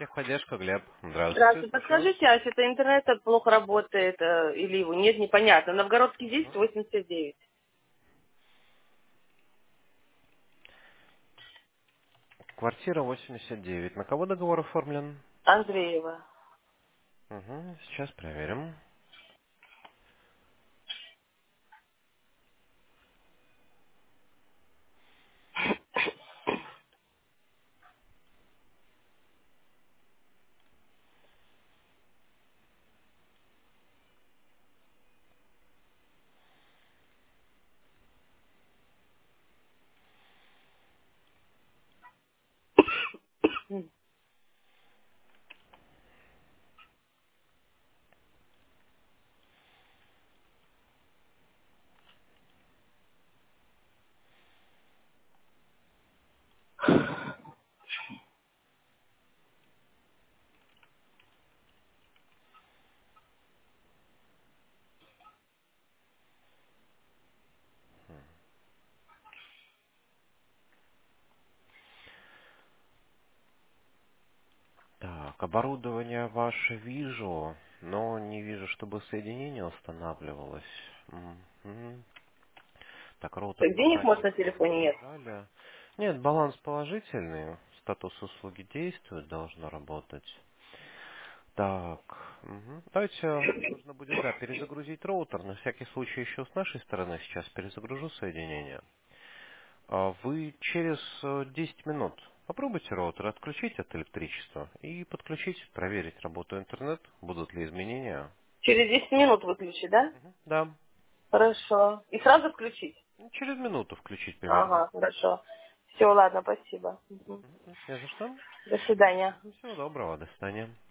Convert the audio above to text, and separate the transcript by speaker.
Speaker 1: Техподдержка, Глеб. Здравствуйте,
Speaker 2: Здравствуйте.
Speaker 1: слушаю вас.
Speaker 2: Подскажите, а если это интернет плохо работает или его нет, непонятно. Новгородский 10,
Speaker 1: Мгм.
Speaker 2: 89.
Speaker 1: Квартира 89. На кого договор оформлен?
Speaker 2: Андреева.
Speaker 1: Угу. Сейчас проверим.
Speaker 2: М.
Speaker 1: Так, оборудование ваше вижу, но не вижу, чтобы соединение устанавливалось. Мгм. Так, роутер
Speaker 2: Так, денег,
Speaker 1: пока
Speaker 2: может,
Speaker 1: не
Speaker 2: на телефоне нет?
Speaker 1: подгружали. Нет, баланс положительный. Статус услуги действует, должно работать. Так, давайте нужно будет, да, перезагрузить роутер. На всякий случай еще с нашей стороны сейчас перезагружу соединение. Вы через 10 минут попробуйте роутер отключить от электричества и подключить, проверить работу интернет, будут ли изменения.
Speaker 2: Через 10 минут выключи, да?
Speaker 1: Да,
Speaker 2: Хорошо. И сразу включить?
Speaker 1: через минуту включить примерно.
Speaker 2: Ага, хорошо. Все, ладно, спасибо. Мгм.
Speaker 1: Не за что.
Speaker 2: До свидания.
Speaker 1: Всего доброго, до свидания.